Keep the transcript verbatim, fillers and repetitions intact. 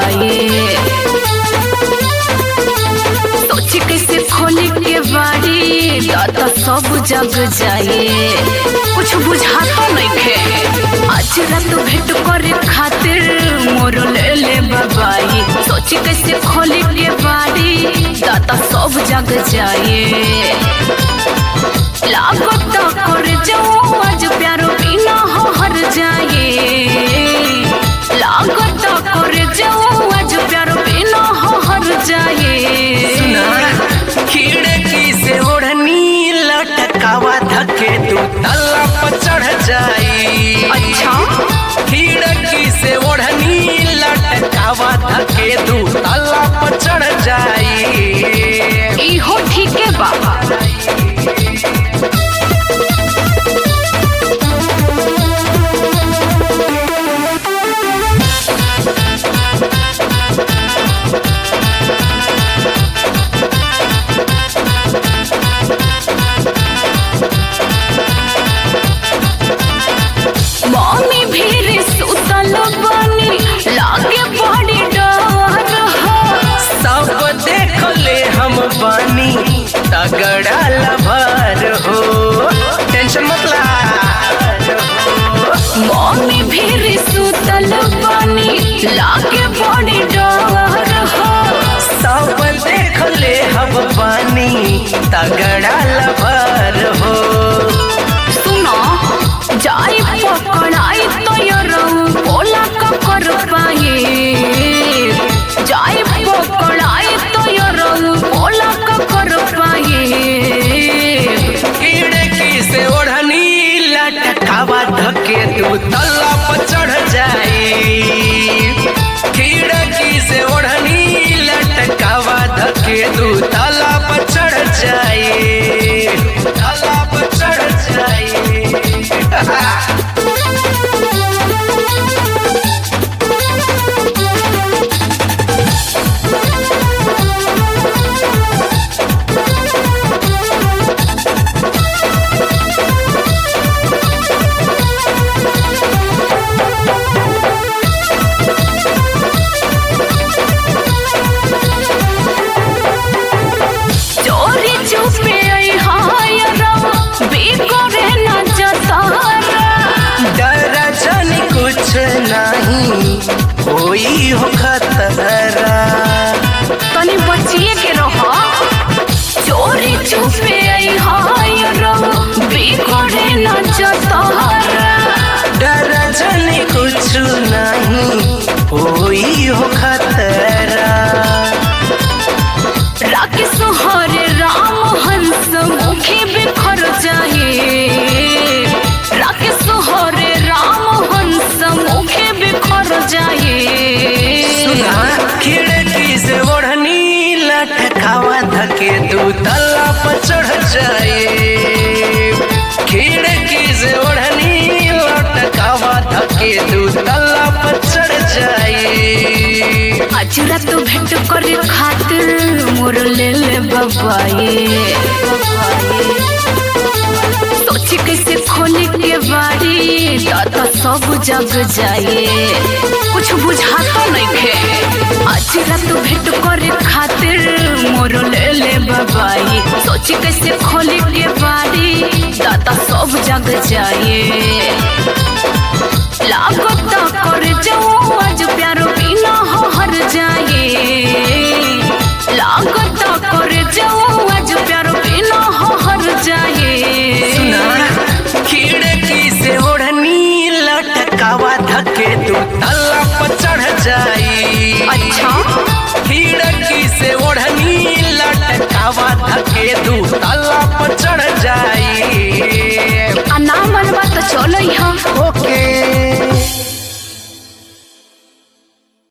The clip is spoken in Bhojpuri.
बबाए। सोची कैसे खोले के बाड़ी दादा सब जग जाए, कुछ बुझाता नहीं खे। आज रात भेंट करे खातिर मोर ले ले बबाई। सोची कैसे खोले के बाड़ी दादा सब जग जाए। लागत कर जाऊं आज प्यारो बिना हो हर जाए। लागत कर जाऊं आज प्यारो बिना हो हर जाए। खिड़की से ओढ़नी लटकावा धके तू तल्ला पर चढ़ जाई। अच्छा खिड़की से ओढ़नी लटकावा धके तू तल्ला पर चढ़ जाई। इहो ठीक है बाबा। मम्मी भी सुतल बानी लागे बड़ी डर हो। सब देख ले हम बानी तगड़ा लभर हो, टेंशन मत ला। मम्मी भी सुतल बानी लागे बड़ी डर हो। सब देख ले हम बानी तगड़ा लभर हो। सुनो जाई पकड़ाई तो यरऊ बोला का कर पाए। जाई पकड़ाई तो यरऊ बोला का कर पाए। खिड़की से ओढ़नी लटकावा धके तू तल्ला पर चढ़ जाई। खिड़की से ओढ़नी लटकावा धके तू तल्ला पर चढ़ जाई। तल्ला पर चढ़ जाई। चोरी चुपे आई हाय रवा बेकोरे न जतारा। डर जन कुछ नहीं कोई हो खतरा। तनी बचिए के रहो। चोरी चुपे आई हाय रवा बेकोरे न जतारा। डर जन कुछ नहीं कोई हो खतरा। राकेश हरे राम हंस मुखे बिखर जाए। राकेश हरे राम हंस मुखे बिखर जाए। सुना खिड़की से ओढ़नी लटकावा धके तू तल्ला पर चढ़ जाए। खिड़की से ओढ़नी लटकावा धके तू तल्ला पर चढ़ जाए। आज रात भेंट करे खातिर मोर ले ले बबाए। सोची कैसे खोले के बाड़ी दादा सब जग जाए, कुछ बुझाता नहीं खे। आज रात भेंट करे खातिर मोर ले ले बबाई। सोची कैसे खोले के बाड़ी दादा सब जग जाए। लागत कर जाऊं आज प्यारो बिना हो हर जाए। लागत कर जाऊं आज प्यारो बिना हो हर जाए। खिड़की से ओढ़नी लटकावा धके तू तल्ला पर चढ़ जाई। अच्छा खिड़की से ओढ़नी लटकावा धके